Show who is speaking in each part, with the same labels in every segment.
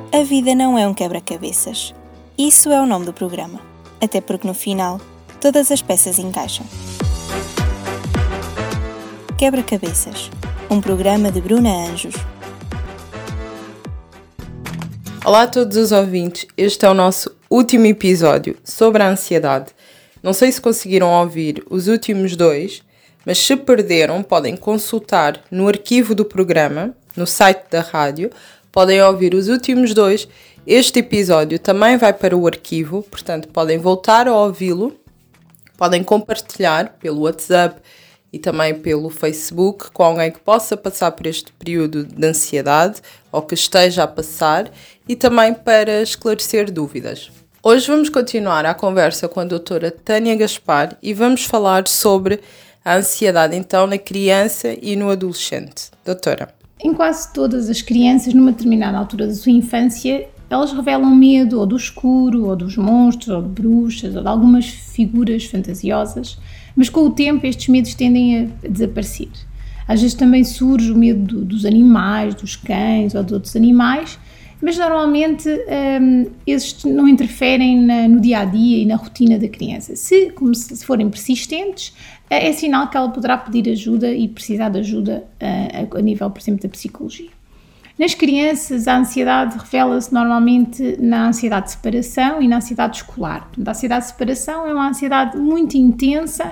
Speaker 1: A vida não é um quebra-cabeças. Isso é o nome do programa. Até porque no final, todas as peças encaixam. Quebra-cabeças. Um programa de Bruna Anjos.
Speaker 2: Olá a todos os ouvintes. Este é o nosso último episódio sobre a ansiedade. Não sei se conseguiram ouvir os últimos 2, mas se perderam, podem consultar no arquivo do programa, no site da rádio. Podem ouvir os últimos 2. Este episódio também vai para o arquivo, portanto podem voltar a ouvi-lo, podem compartilhar pelo WhatsApp e também pelo Facebook com alguém que possa passar por este período de ansiedade ou que esteja a passar e também para esclarecer dúvidas. Hoje vamos continuar a conversa com a doutora Tânia Gaspar e vamos falar sobre a ansiedade então na criança e no adolescente. Doutora.
Speaker 3: Em quase todas as crianças, numa determinada altura da sua infância, elas revelam medo ou do escuro, ou dos monstros, ou de bruxas, ou de algumas figuras fantasiosas, mas com o tempo estes medos tendem a desaparecer. Às vezes também surge o medo dos animais, dos cães ou de outros animais, mas normalmente esses não interferem no dia-a-dia e na rotina da criança. Se forem persistentes, é sinal que ela poderá pedir ajuda e precisar de ajuda a nível, por exemplo, da psicologia. Nas crianças, a ansiedade revela-se normalmente na ansiedade de separação e na ansiedade escolar. Portanto, a ansiedade de separação é uma ansiedade muito intensa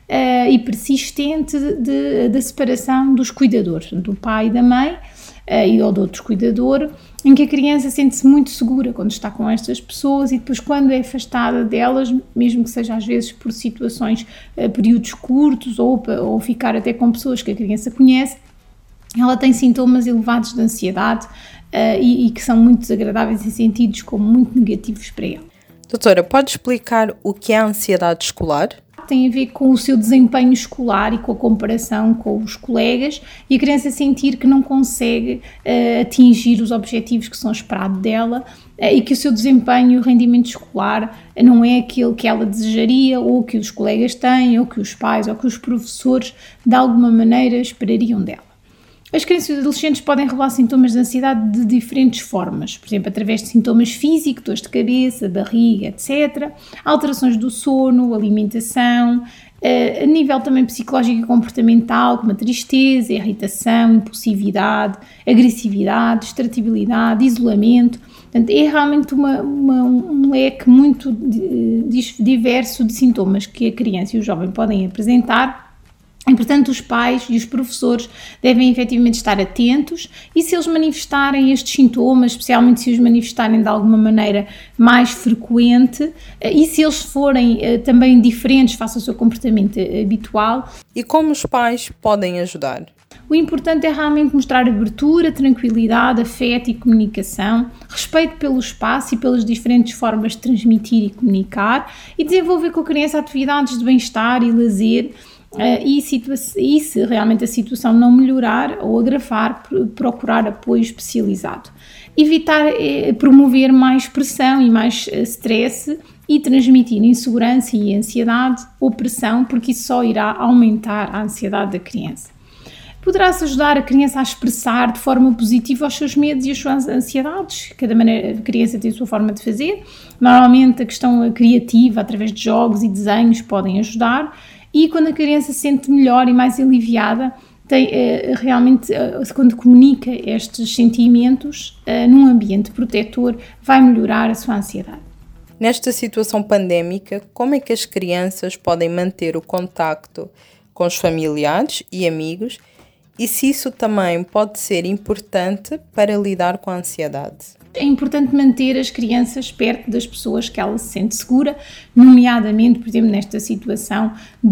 Speaker 3: e persistente da separação dos cuidadores, do pai e da mãe, ou de outro cuidador, em que a criança sente-se muito segura quando está com estas pessoas e depois quando é afastada delas, mesmo que seja às vezes por situações, períodos curtos ou ficar até com pessoas que a criança conhece, ela tem sintomas elevados de ansiedade e que são muito desagradáveis e sentidos como muito negativos para ela.
Speaker 2: Doutora, pode explicar o que é a ansiedade escolar?
Speaker 3: Tem a ver com o seu desempenho escolar e com a comparação com os colegas e a criança sentir que não consegue atingir os objetivos que são esperados dela e que o seu desempenho e o rendimento escolar não é aquele que ela desejaria ou que os colegas têm ou que os pais ou que os professores de alguma maneira esperariam dela. As crianças e adolescentes podem revelar sintomas de ansiedade de diferentes formas, por exemplo, através de sintomas físicos, dores de cabeça, barriga, etc., alterações do sono, alimentação, a nível também psicológico e comportamental, como a tristeza, a irritação, impulsividade, agressividade, distratibilidade, isolamento. Portanto, é realmente um leque muito diverso de sintomas que a criança e o jovem podem apresentar. E, portanto, os pais e os professores devem efetivamente estar atentos e se eles manifestarem estes sintomas, especialmente se os manifestarem de alguma maneira mais frequente e se eles forem também diferentes face ao seu comportamento habitual.
Speaker 2: E como os pais podem ajudar?
Speaker 3: O importante é realmente mostrar abertura, tranquilidade, afeto e comunicação, respeito pelo espaço e pelas diferentes formas de transmitir e comunicar e desenvolver com a criança atividades de bem-estar e lazer. E se realmente a situação não melhorar ou agravar, procurar apoio especializado. Evitar promover mais pressão e mais stress e transmitir insegurança e ansiedade ou pressão, porque isso só irá aumentar a ansiedade da criança. Poderá-se ajudar a criança a expressar de forma positiva os seus medos e as suas ansiedades. Cada criança tem a sua forma de fazer. Normalmente a questão criativa, através de jogos e desenhos, podem ajudar. E quando a criança se sente melhor e mais aliviada, realmente, quando comunica estes sentimentos num ambiente protetor, vai melhorar a sua ansiedade.
Speaker 2: Nesta situação pandémica, como é que as crianças podem manter o contacto com os familiares e amigos e se isso também pode ser importante para lidar com a ansiedade?
Speaker 3: É importante manter as crianças perto das pessoas que ela se sente segura, nomeadamente, por exemplo, nesta situação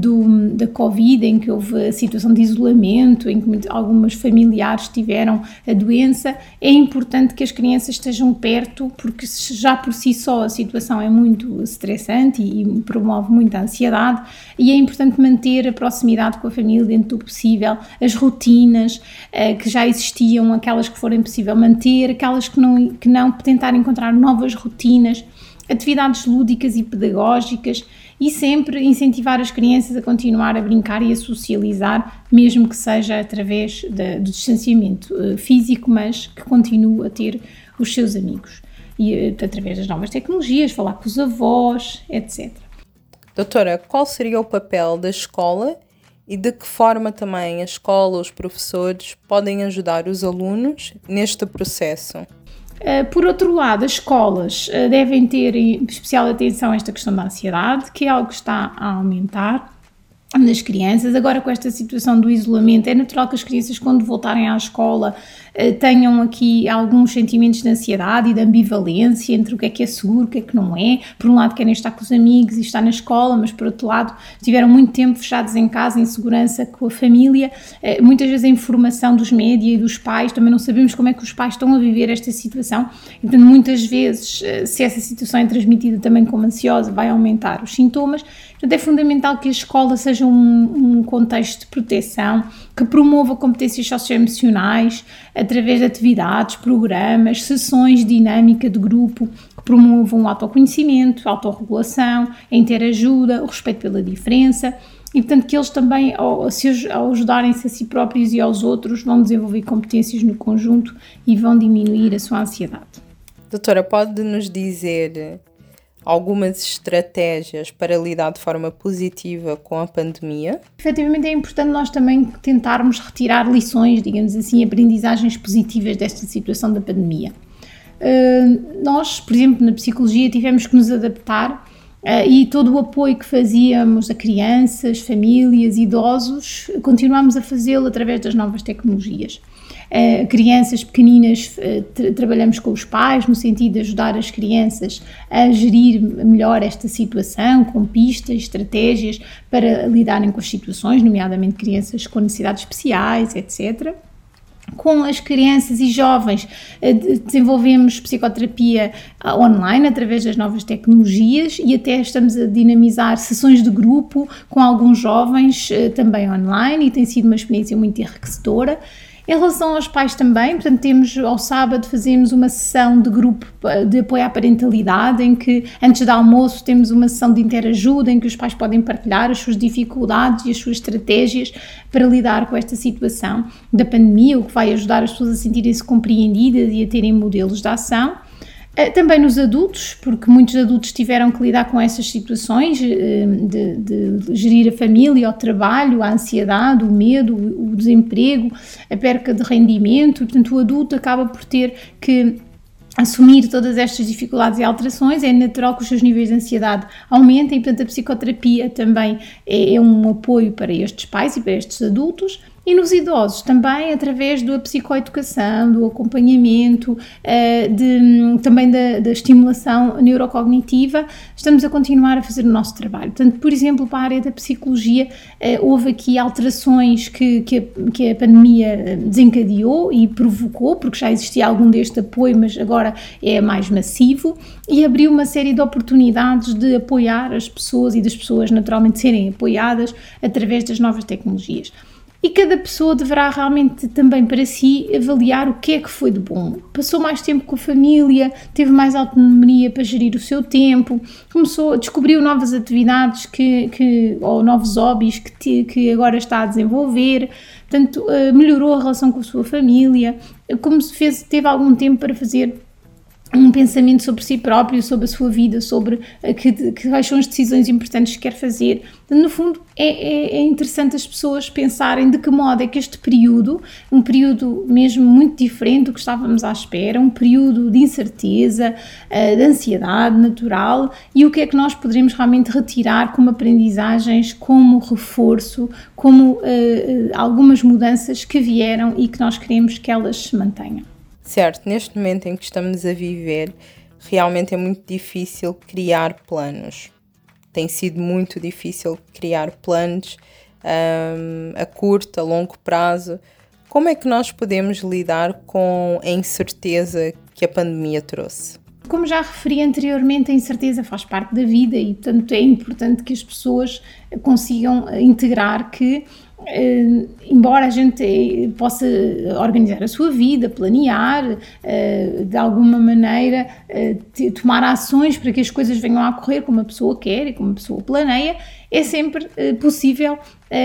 Speaker 3: da Covid, em que houve a situação de isolamento, em que algumas familiares tiveram a doença. É importante que as crianças estejam perto, porque já por si só a situação é muito estressante e promove muita ansiedade, e é importante manter a proximidade com a família dentro do possível, as rotinas que já existiam, aquelas que forem possível manter, aquelas que não tentar encontrar novas rotinas, atividades lúdicas e pedagógicas e sempre incentivar as crianças a continuar a brincar e a socializar, mesmo que seja através do distanciamento físico, mas que continue a ter os seus amigos. E através das novas tecnologias, falar com os avós, etc.
Speaker 2: Doutora, qual seria o papel da escola e de que forma também a escola, os professores, podem ajudar os alunos neste processo?
Speaker 3: Por outro lado, as escolas devem ter especial atenção a esta questão da ansiedade, que é algo que está a aumentar nas crianças. Agora, com esta situação do isolamento, é natural que as crianças, quando voltarem à escola, tenham aqui alguns sentimentos de ansiedade e de ambivalência entre o que é seguro, o que é que não é. Por um lado querem estar com os amigos e estar na escola, mas por outro lado tiveram muito tempo fechados em casa, em segurança com a família. Muitas vezes a informação dos média e dos pais, também não sabemos como é que os pais estão a viver esta situação. Então muitas vezes, se essa situação é transmitida também como ansiosa, vai aumentar os sintomas. Portanto, é fundamental que a escola seja um contexto de proteção, que promova competências socioemocionais através de atividades, programas, sessões de dinâmica de grupo que promovam o autoconhecimento, a autorregulação, a interajuda, o respeito pela diferença e, portanto, que eles também, ao ajudarem-se a si próprios e aos outros, vão desenvolver competências no conjunto e vão diminuir a sua ansiedade.
Speaker 2: Doutora, pode nos dizer algumas estratégias para lidar de forma positiva com a pandemia?
Speaker 3: Efetivamente é importante nós também tentarmos retirar lições, digamos assim, aprendizagens positivas desta situação da pandemia. Nós, por exemplo, na psicologia tivemos que nos adaptar e todo o apoio que fazíamos a crianças, famílias, idosos, continuamos a fazê-lo através das novas tecnologias. Crianças pequeninas, trabalhamos com os pais no sentido de ajudar as crianças a gerir melhor esta situação, com pistas, estratégias para lidarem com as situações, nomeadamente crianças com necessidades especiais, etc. Com as crianças e jovens desenvolvemos psicoterapia online através das novas tecnologias e até estamos a dinamizar sessões de grupo com alguns jovens também online e tem sido uma experiência muito enriquecedora. Em relação aos pais também, portanto, temos ao sábado fazemos uma sessão de grupo de apoio à parentalidade em que antes do almoço temos uma sessão de interajuda em que os pais podem partilhar as suas dificuldades e as suas estratégias para lidar com esta situação da pandemia, o que vai ajudar as pessoas a sentirem-se compreendidas e a terem modelos de ação. Também nos adultos, porque muitos adultos tiveram que lidar com essas situações de gerir a família, o trabalho, a ansiedade, o medo, o desemprego, a perca de rendimento, e, portanto o adulto acaba por ter que assumir todas estas dificuldades e alterações. É natural que os seus níveis de ansiedade aumentem e, portanto, a psicoterapia também é um apoio para estes pais e para estes adultos. E nos idosos também através da psicoeducação, do acompanhamento, também da estimulação neurocognitiva, estamos a continuar a fazer o nosso trabalho. Portanto, por exemplo, para a área da psicologia, houve aqui alterações que a pandemia desencadeou e provocou, porque já existia algum deste apoio, mas agora é mais massivo, e abriu uma série de oportunidades de apoiar as pessoas e das pessoas naturalmente serem apoiadas através das novas tecnologias. E cada pessoa deverá realmente também para si avaliar o que é que foi de bom. Passou mais tempo com a família, teve mais autonomia para gerir o seu tempo, descobriu novas atividades ou novos hobbies que agora está a desenvolver, portanto, melhorou a relação com a sua família, teve algum tempo para fazer um pensamento sobre si próprio, sobre a sua vida, sobre quais são as decisões importantes que quer fazer. No fundo, é interessante as pessoas pensarem de que modo é que este período, um período mesmo muito diferente do que estávamos à espera, um período de incerteza, de ansiedade natural, e o que é que nós poderemos realmente retirar como aprendizagens, como reforço, como algumas mudanças que vieram e que nós queremos que elas se mantenham.
Speaker 2: Certo, neste momento em que estamos a viver, realmente é muito difícil criar planos. Tem sido muito difícil criar planos a curto, a longo prazo. Como é que nós podemos lidar com a incerteza que a pandemia trouxe?
Speaker 3: Como já referi anteriormente, a incerteza faz parte da vida e, portanto, é importante que as pessoas consigam integrar que embora a gente possa organizar a sua vida, planear, de alguma maneira tomar ações para que as coisas venham a ocorrer como a pessoa quer e como a pessoa planeia, é sempre possível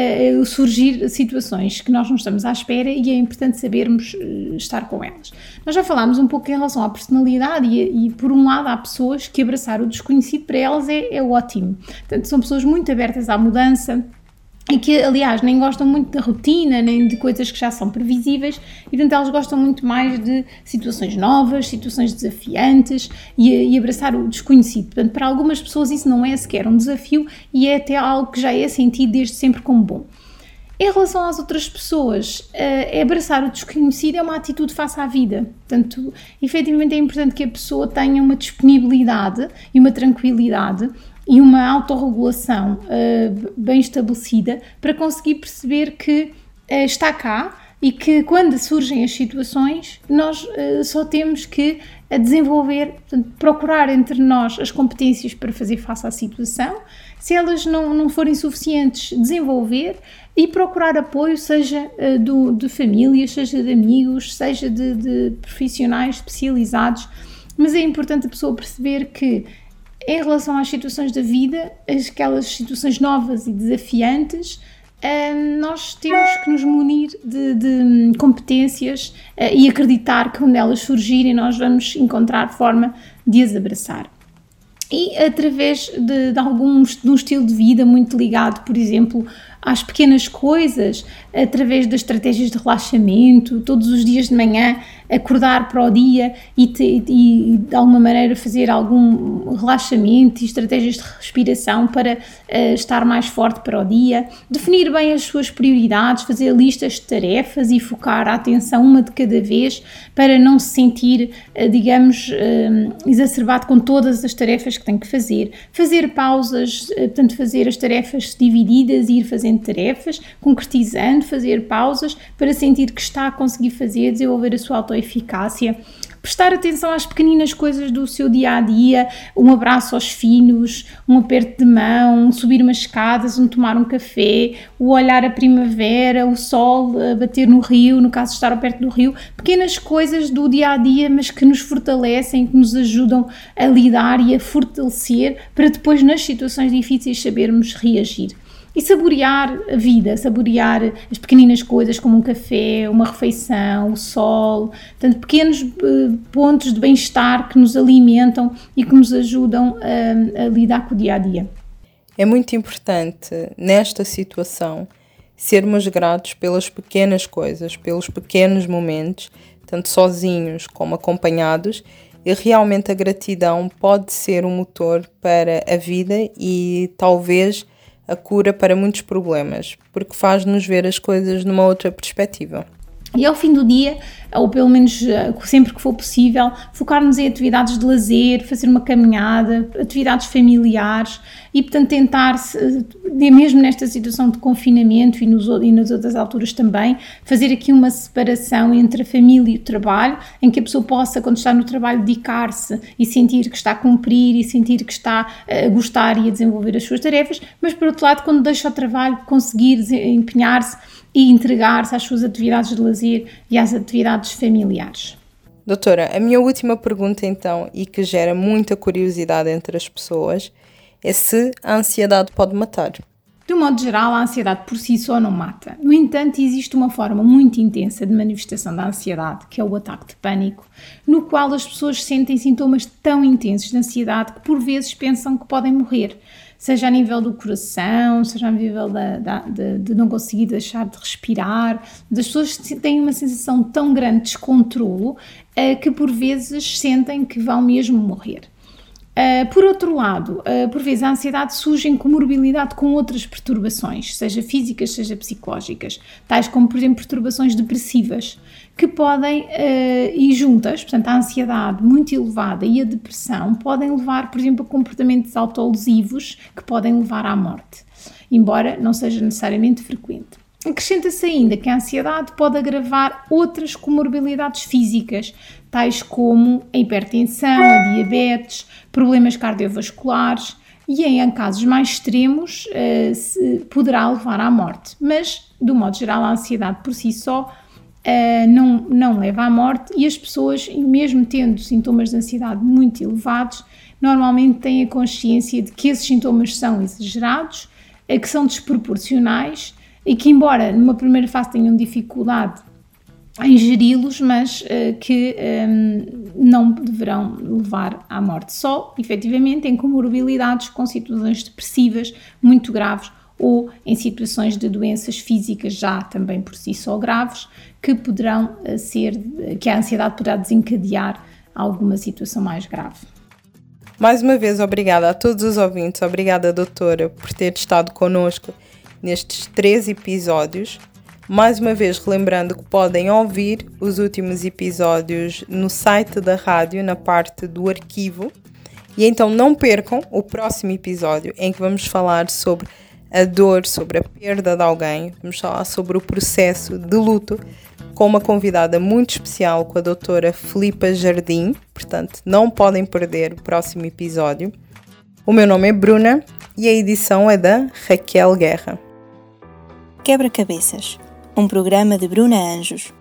Speaker 3: surgir situações que nós não estamos à espera e é importante sabermos estar com elas. Nós já falámos um pouco em relação à personalidade e por um lado há pessoas que abraçar o desconhecido para elas é ótimo. Portanto, são pessoas muito abertas à mudança, e que, aliás, nem gostam muito da rotina, nem de coisas que já são previsíveis, e, portanto, elas gostam muito mais de situações novas, situações desafiantes e abraçar o desconhecido. Portanto, para algumas pessoas isso não é sequer um desafio e é até algo que já é sentido desde sempre como bom. Em relação às outras pessoas, abraçar o desconhecido é uma atitude face à vida. Portanto, efetivamente é importante que a pessoa tenha uma disponibilidade e uma tranquilidade e uma autorregulação bem estabelecida para conseguir perceber que está cá e que quando surgem as situações nós só temos que desenvolver, portanto, procurar entre nós as competências para fazer face à situação. Se elas não forem suficientes, desenvolver e procurar apoio, seja de famílias, seja de amigos, seja de profissionais especializados, mas é importante a pessoa perceber que em relação às situações da vida, aquelas situações novas e desafiantes, nós temos que nos munir de competências e acreditar que quando elas surgirem nós vamos encontrar forma de as abraçar. E através de um estilo de vida muito ligado, por exemplo, às pequenas coisas, através das estratégias de relaxamento, todos os dias de manhã acordar para o dia e de alguma maneira fazer algum relaxamento e estratégias de respiração para estar mais forte para o dia, definir bem as suas prioridades, fazer listas de tarefas e focar a atenção uma de cada vez para não se sentir, digamos, exacerbado com todas as tarefas que tem que fazer pausas, portanto fazer as tarefas divididas e ir fazendo tarefas, concretizando, fazer pausas para sentir que está a conseguir fazer, desenvolver a sua autoeficácia, prestar atenção às pequeninas coisas do seu dia-a-dia, um abraço aos filhos, um aperto de mão, subir umas escadas, tomar um café, o olhar a primavera, o sol a bater no rio, no caso de estar perto do rio, pequenas coisas do dia-a-dia, mas que nos fortalecem, que nos ajudam a lidar e a fortalecer para depois nas situações difíceis sabermos reagir. E saborear a vida, saborear as pequeninas coisas como um café, uma refeição, o sol, portanto, pequenos pontos de bem-estar que nos alimentam e que nos ajudam a lidar com o dia-a-dia.
Speaker 2: É muito importante, nesta situação, sermos gratos pelas pequenas coisas, pelos pequenos momentos, tanto sozinhos como acompanhados, e realmente a gratidão pode ser um motor para a vida e talvez a cura para muitos problemas, porque faz-nos ver as coisas numa outra perspectiva.
Speaker 3: E ao fim do dia, ou pelo menos sempre que for possível, focar-nos em atividades de lazer, fazer uma caminhada, atividades familiares e, portanto, tentar, mesmo nesta situação de confinamento e nas outras alturas também, fazer aqui uma separação entre a família e o trabalho, em que a pessoa possa, quando está no trabalho, dedicar-se e sentir que está a cumprir e sentir que está a gostar e a desenvolver as suas tarefas, mas, por outro lado, quando deixa o trabalho, conseguir empenhar-se e entregar-se às suas atividades de lazer e às atividades familiares.
Speaker 2: Doutora, a minha última pergunta então, e que gera muita curiosidade entre as pessoas, é se a ansiedade pode matar.
Speaker 3: De um modo geral, a ansiedade por si só não mata. No entanto, existe uma forma muito intensa de manifestação da ansiedade, que é o ataque de pânico, no qual as pessoas sentem sintomas tão intensos de ansiedade que por vezes pensam que podem morrer, seja a nível do coração, seja a nível de não conseguir deixar de respirar. As pessoas têm uma sensação tão grande de descontrolo que por vezes sentem que vão mesmo morrer. Por outro lado, por vezes a ansiedade surge em comorbilidade com outras perturbações, seja físicas, seja psicológicas, tais como, por exemplo, perturbações depressivas, que podem ir juntas, portanto, a ansiedade muito elevada e a depressão podem levar, por exemplo, a comportamentos autolesivos que podem levar à morte, embora não seja necessariamente frequente. Acrescenta-se ainda que a ansiedade pode agravar outras comorbilidades físicas, tais como a hipertensão, a diabetes, problemas cardiovasculares e em casos mais extremos poderá levar à morte. Mas, do modo geral, a ansiedade por si só não leva à morte, e as pessoas, mesmo tendo sintomas de ansiedade muito elevados, normalmente têm a consciência de que esses sintomas são exagerados, que são desproporcionais e que, embora numa primeira fase tenham dificuldade em geri-los, mas que não deverão levar à morte. Só, efetivamente, em comorbilidades com situações depressivas muito graves ou em situações de doenças físicas já também por si só graves, que a ansiedade poderá desencadear alguma situação mais grave.
Speaker 2: Mais uma vez, obrigada a todos os ouvintes, obrigada, doutora, por ter estado connosco nestes 3 episódios. Mais uma vez, relembrando que podem ouvir os últimos episódios no site da rádio, na parte do arquivo. E então não percam o próximo episódio, em que vamos falar sobre a dor, sobre a perda de alguém. Vamos falar sobre o processo de luto, com uma convidada muito especial, com a doutora Filipa Jardim. Portanto, não podem perder o próximo episódio. O meu nome é Bruna e a edição é da Raquel Guerra.
Speaker 1: Quebra-cabeças, um programa de Bruna Anjos.